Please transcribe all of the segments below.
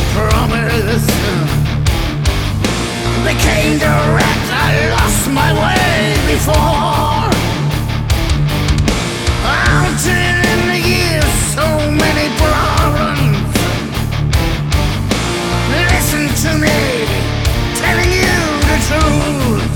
promise became direct. I lost my way before. Until in the years, so many problems. Listen to me, telling you the truth.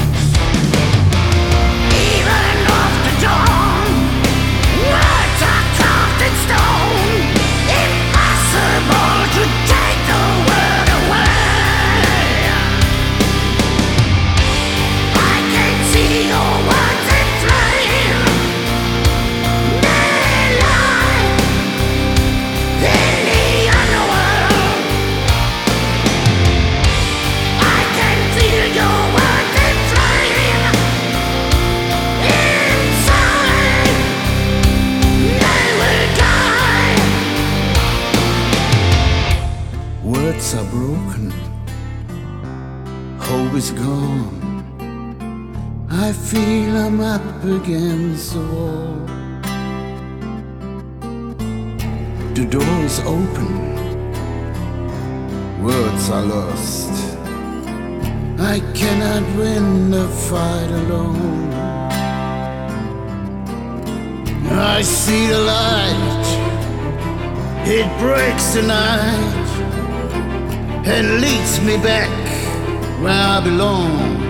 Even after dawn, words are carved in stone. Impossible to take the word away. I can see your words in flame. They lie in the underworld. I can feel your words in flame. Inside, they will die. Words are broken, hope is gone. I feel I'm up against the wall. The door is open, words are lost. I cannot win the fight alone. I see the light, it breaks the night and leads me back where I belong.